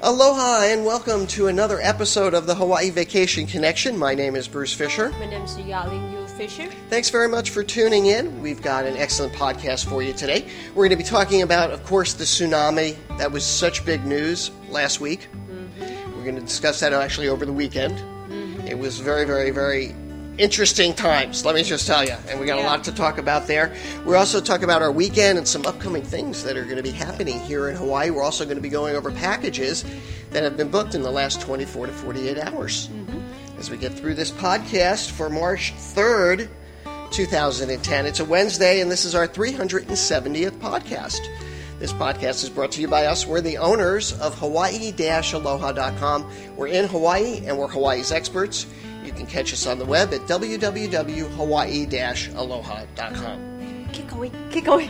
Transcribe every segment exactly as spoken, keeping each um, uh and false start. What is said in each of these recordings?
Aloha and welcome to another episode of the Hawaii Vacation Connection. My name is Bruce Fisher. My name is Yaling Yu Fisher. Thanks very much for tuning in. We've got an excellent podcast for you today. We're going to be talking about, of course, the tsunami. That was such big news last week. Mm-hmm. We're going to discuss that actually over the weekend. Mm-hmm. It was very, very, very interesting times, let me just tell you. And we got yeah. a lot to talk about there. We're also talking about our weekend and some upcoming things that are going to be happening here in Hawaii. We're also going to be going over packages that have been booked in the last twenty-four to forty-eight hours. Mm-hmm. As we get through this podcast for March third, twenty ten. It's a Wednesday, and this is our three hundred seventieth podcast. This podcast is brought to you by us. We're the owners of Hawaii Aloha dot com. We're in Hawaii, and we're Hawaii's experts. You can catch us on the web at w w w dot hawaii aloha dot com. Keep going, keep going.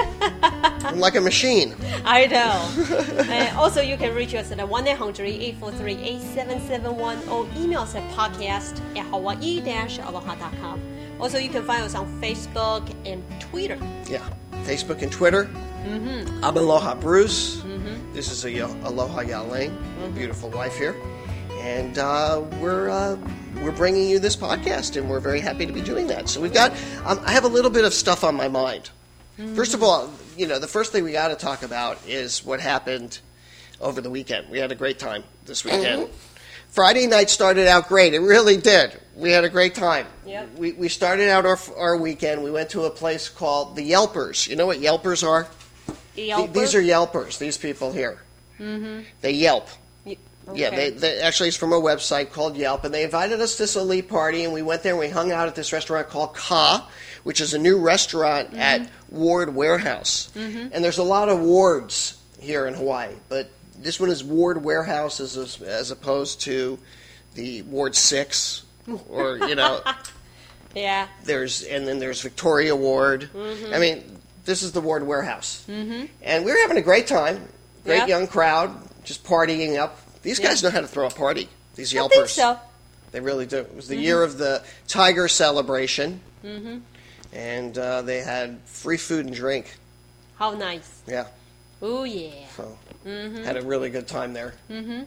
I'm like a machine. I know. And also, you can reach us at one eight hundred, eight four three, eight seven seven one or email us at podcast at hawaii aloha dot com. Also, you can find us on Facebook and Twitter. Yeah, Facebook and Twitter. Mm-hmm. I'm Aloha Bruce. Mm-hmm. This is a Aloha Yaling, mm-hmm. beautiful wife here. And uh, we're uh, we're bringing you this podcast, and we're very happy to be doing that. So we've got, um, I have a little bit of stuff on my mind. Mm-hmm. First of all, you know, the first thing we got to talk about is what happened over the weekend. We had a great time this weekend. Mm-hmm. Friday night started out great. It really did. We had a great time. Yep. We we started out our our weekend. We went to a place called the Yelpers. You know what Yelpers are? Yelpers? These are Yelpers. These people here. Mm-hmm. They Yelp. Okay. Yeah, they, they actually it's from a website called Yelp, and they invited us to this elite party, and we went there and we hung out at this restaurant called Ka, which is a new restaurant mm-hmm. at Ward Warehouse. Mm-hmm. And there's a lot of wards here in Hawaii, but this one is Ward Warehouse as as opposed to the Ward Six, or you know, yeah. There's and then there's Victoria Ward. Mm-hmm. I mean, this is the Ward Warehouse, mm-hmm. and we were having a great time. Great yeah. young crowd, just partying up. These guys yeah. know how to throw a party, these Yelpers. I think so. They really do. It was the mm-hmm. year of the Tiger celebration, mm-hmm. and uh, they had free food and drink. How nice. Yeah. Oh, yeah. So, mm-hmm. had a really good time there. Mm-hmm.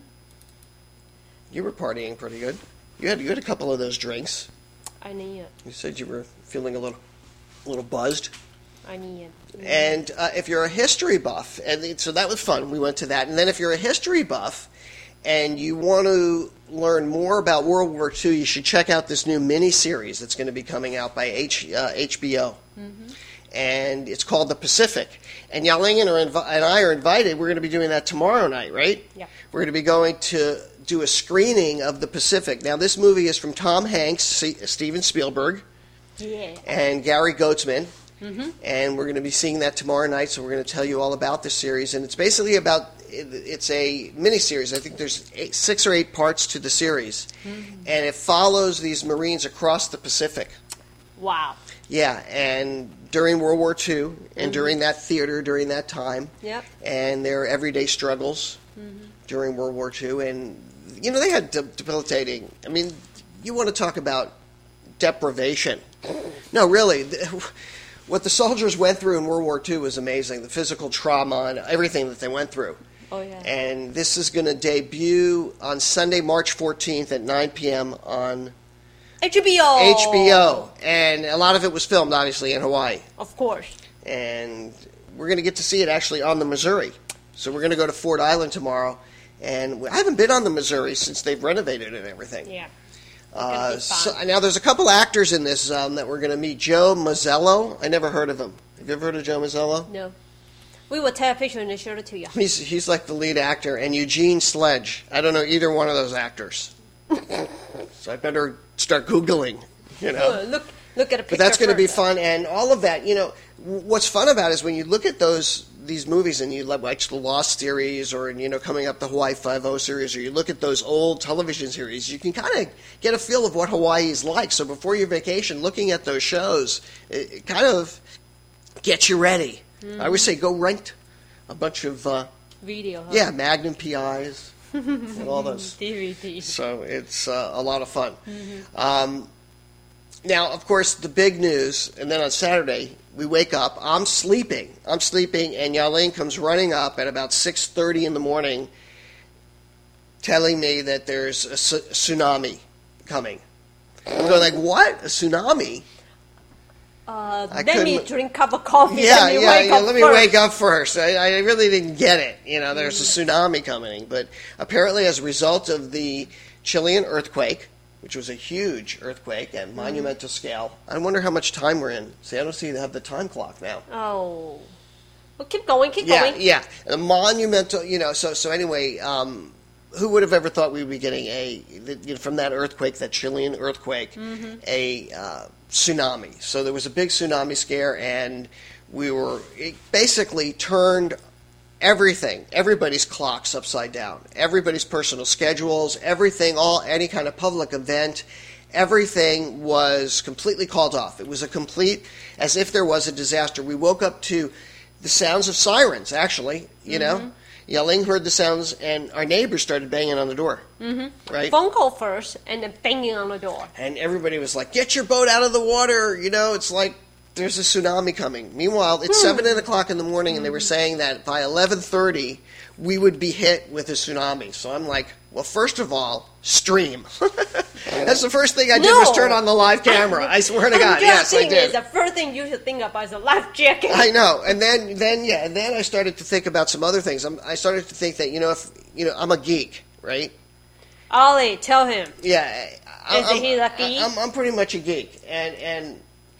You were partying pretty good. You had, you had a couple of those drinks. I need it. You said you were feeling a little, a little buzzed. I need it. Mm-hmm. And uh, if you're a history buff, and so that was fun. We went to that. And then if you're a history buff, and you want to learn more about World War Two, you should check out this new mini-series that's going to be coming out by H, uh, H B O. Mm-hmm. And it's called The Pacific. And Yaling and, inv- and I are invited. We're going to be doing that tomorrow night, right? Yeah. We're going to be going to do a screening of The Pacific. Now, this movie is from Tom Hanks, C- Steven Spielberg, yeah. and Gary Goetzman. Mm-hmm. And we're going to be seeing that tomorrow night, so we're going to tell you all about this series. And it's basically about, it's a mini-series. I think there's eight, six or eight parts to the series. Mm-hmm. And it follows these Marines across the Pacific. Wow. Yeah, and during World War Two, and mm-hmm. during that theater, during that time. Yep. And their everyday struggles mm-hmm. during World War Two. And, you know, they had de- debilitating, I mean, you want to talk about deprivation. No, really. What the soldiers went through in World War Two was amazing. The physical trauma and everything that they went through. Oh, yeah. And this is going to debut on Sunday, March fourteenth at nine p.m. on H B O. H B O. And a lot of it was filmed, obviously, in Hawaii. Of course. And we're going to get to see it actually on the Missouri. So we're going to go to Ford Island tomorrow. And I haven't been on the Missouri since they've renovated it and everything. Yeah. Uh, so, now, there's a couple actors in this um, that we're going to meet. Joe Mazzello. I never heard of him. Have you ever heard of Joe Mazzello? No. We will take a picture and show it to you. He's he's like the lead actor. And Eugene Sledge. I don't know either one of those actors. So I better start Googling, you know. Oh, look, look at a picture. But that's going to be first. fun. And all of that, you know, what's fun about it is when you look at those these movies and you watch the Lost series or, you know, coming up the Hawaii Five-O series, or you look at those old television series, you can kind of get a feel of what Hawaii is like. So before your vacation, looking at those shows, it, it kind of gets you ready. Mm-hmm. I always say go rent a bunch of... Uh, Video, huh? Yeah, Magnum P Is and all those. D V D. So it's uh, a lot of fun. Mm-hmm. Um, now, of course, the big news, and then on Saturday, we wake up. I'm sleeping. I'm sleeping, and Yaling comes running up at about six thirty in the morning telling me that there's a su- tsunami coming. I'm going like, what? A tsunami? Uh, I let me couldn't- drink a cup of coffee. Yeah, let me yeah, wake yeah. up Let me first. wake up first. I, I really didn't get it. You know, there's a tsunami coming. But apparently, as a result of the Chilean earthquake, which was a huge earthquake at monumental scale, I wonder how much time we're in. See, I don't see they have the time clock now. Oh. Well, keep going, keep Yeah, going. yeah. A monumental, you know, so so anyway, um, who would have ever thought we would be getting a, you know, from that earthquake, that Chilean earthquake, Mm-hmm. a uh, tsunami. So there was a big tsunami scare, and we were, it basically turned everything, everybody's clocks upside down, everybody's personal schedules, everything, all, any kind of public event, everything was completely called off. It was a complete, as if there was a disaster. We woke up to the sounds of sirens, actually, you know, yelling, heard the sounds, and our neighbors started banging on the door, mm-hmm. right? Phone call first, and then banging on the door. And everybody was like, get your boat out of the water, you know, it's like there's a tsunami coming. Meanwhile, it's Hmm. seven, eight o'clock in the morning, and they were saying that by eleven thirty, we would be hit with a tsunami. So I'm like, well, first of all, stream. That's the first thing I did No. was turn on the live camera. I swear to God, I'm just yes, I saying did. is the first thing you should think about is a life jacket. I know, and then, then, yeah, and then I started to think about some other things. I'm, I started to think that, you know, if you know, I'm a geek, right? Ollie, tell him. Yeah, I, Is I'm, he a geek? I'm, I'm pretty much a geek, and and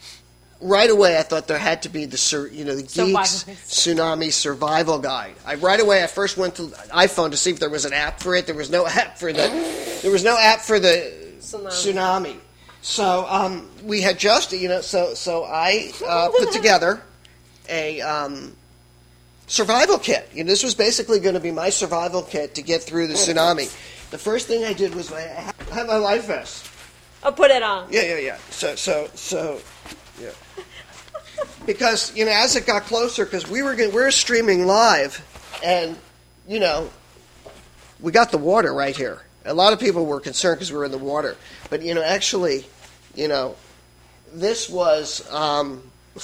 right away I thought there had to be the sur- you know the Survival. geeks tsunami survival guide. I right away I first went to iPhone to see if there was an app for it. There was no app for the there was no app for the Tsunami. tsunami. So um, we had just you know so so I uh, put together a um, survival kit. You know, this was basically going to be my survival kit to get through the tsunami. The first thing I did was I had my life vest. I'll put it on. Yeah, yeah, yeah. So, so, so, yeah. Because you know, as it got closer, because we were gonna, we were streaming live, and you know, we got the water right here. A lot of people were concerned because we were in the water, but you know, actually, you know, this was. Um,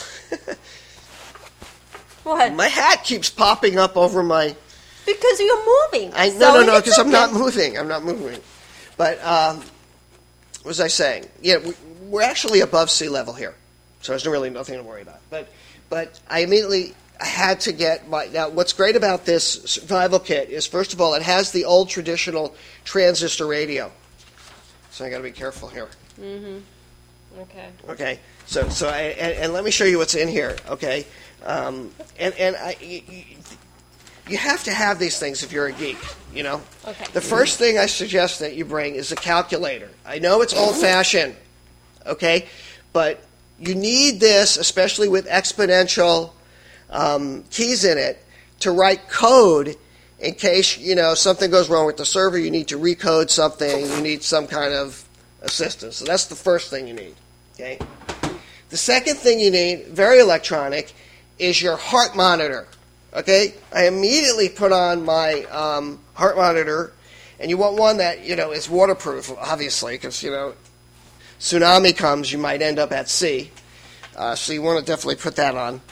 What? my hat keeps popping up over my. Because you're moving. I no, So no, no, it's because I'm not okay. moving. I'm not moving. But um, what was I saying? Yeah, we, we're actually above sea level here, so there's really nothing to worry about. But but I immediately I had to get my now. What's great about this survival kit is, first of all, it has the old traditional transistor radio. So I got to be careful here. Okay. Okay, so so I, and, and let me show you what's in here. Okay, um, and and I. You, you, You have to have these things if you're a geek, you know? Okay. The first thing I suggest that you bring is a calculator. I know it's old-fashioned, okay? But you need this, especially with exponential um, keys in it, to write code in case, you know, something goes wrong with the server, you need to recode something, you need some kind of assistance. So that's the first thing you need, okay? The second thing you need, very electronic, is your heart monitor. Okay, I immediately put on my um, heart monitor, and you want one that, you know, is waterproof, obviously, because, you know, tsunami comes, you might end up at sea. Uh, so you want to definitely put that on.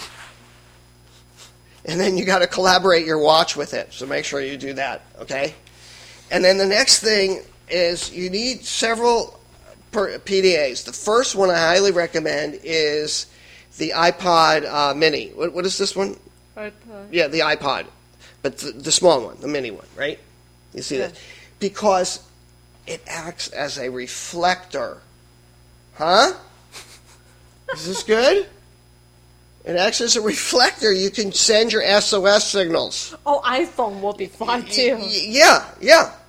And then you got to collaborate your watch with it, so make sure you do that, okay? And then the next thing is you need several per- P D As. The first one I highly recommend is the iPod uh, Mini. What, what is this one? iPod. Yeah, the iPod, but the, the small one, the mini one, right? You see Yeah. that? Because it acts as a reflector. Huh? Is this good? It acts as a reflector. You can send your S O S signals. Oh, iPhone will be fine Y- too. y- yeah, yeah.